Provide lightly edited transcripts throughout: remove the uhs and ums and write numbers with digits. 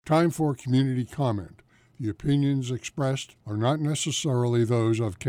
Time for community comment. The opinions expressed are not necessarily those of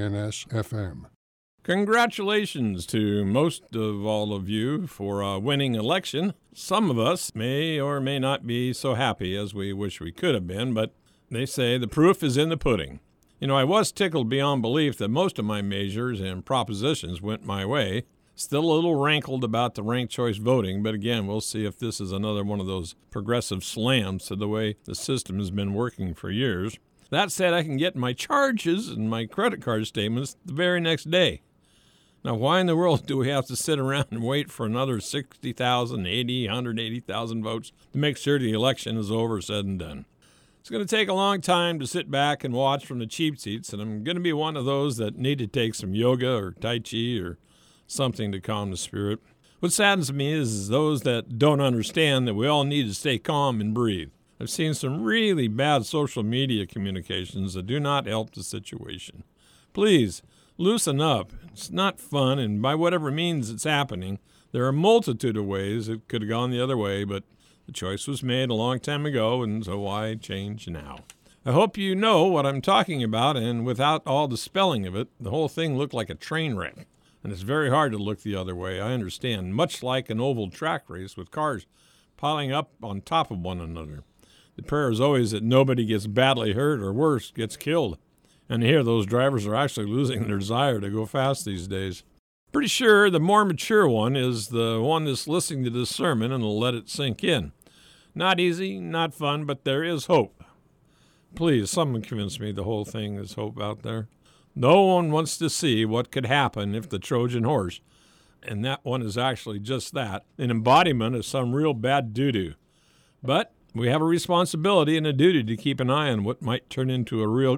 KINS-FM. Congratulations to most of all of you for a winning election. Some of us may or may not be so happy as we wish we could have been, but they say the proof is in the pudding. You know, I was tickled beyond belief that most of my measures and propositions went my way. Still a little rankled about the ranked choice voting, but again, we'll see if this is another one of those progressive slams to the way the system has been working for years. That said, I can get my charges and my credit card statements the very next day. Now, why in the world do we have to sit around and wait for another 60,000, 80, 180,000 votes to make sure the election is over, said and done? It's going to take a long time to sit back and watch from the cheap seats, and I'm going to be one of those that need to take some yoga or Tai Chi or something to calm the spirit. What saddens me is those that don't understand that we all need to stay calm and breathe. I've seen some really bad social media communications that do not help the situation. Please, loosen up. It's not fun, and by whatever means it's happening, there are a multitude of ways it could have gone the other way, but the choice was made a long time ago, and so why change now? I hope you know what I'm talking about, and without all the spelling of it, the whole thing looked like a train wreck. And it's very hard to look the other way, I understand, much like an oval track race with cars piling up on top of one another. The prayer is always that nobody gets badly hurt or worse, gets killed. And here those drivers are actually losing their desire to go fast these days. Pretty sure the more mature one is the one that's listening to this sermon and will let it sink in. Not easy, not fun, but there is hope. Please, someone convince me the whole thing is hope out there. No one wants to see what could happen if the Trojan horse, and that one is actually just that, an embodiment of some real bad doo-doo. But we have a responsibility and a duty to keep an eye on what might turn into a real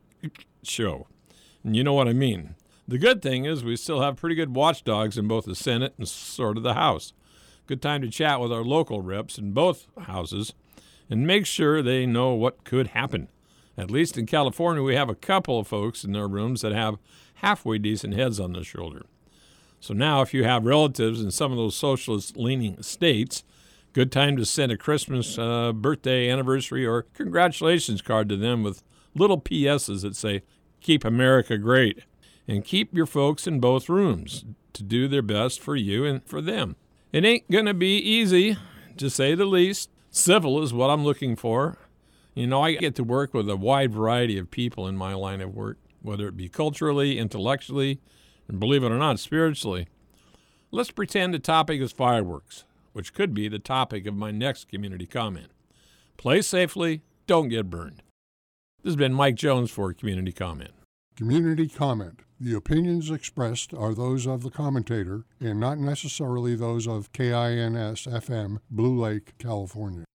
show. And you know what I mean. The good thing is we still have pretty good watchdogs in both the Senate and sort of the House. Good time to chat with our local reps in both houses and make sure they know what could happen. At least in California, we have a couple of folks in their rooms that have halfway decent heads on their shoulder. So now if you have relatives in some of those socialist-leaning states, good time to send a Christmas, birthday, anniversary, or congratulations card to them with little PSs that say, "Keep America great." And keep your folks in both rooms to do their best for you and for them. It ain't going to be easy, to say the least. Civil is what I'm looking for. You know, I get to work with a wide variety of people in my line of work, whether it be culturally, intellectually, and believe it or not, spiritually. Let's pretend the topic is fireworks, which could be the topic of my next community comment. Play safely, don't get burned. This has been Mike Jones for Community Comment. Community comment. The opinions expressed are those of the commentator and not necessarily those of KINS-FM, Blue Lake, California.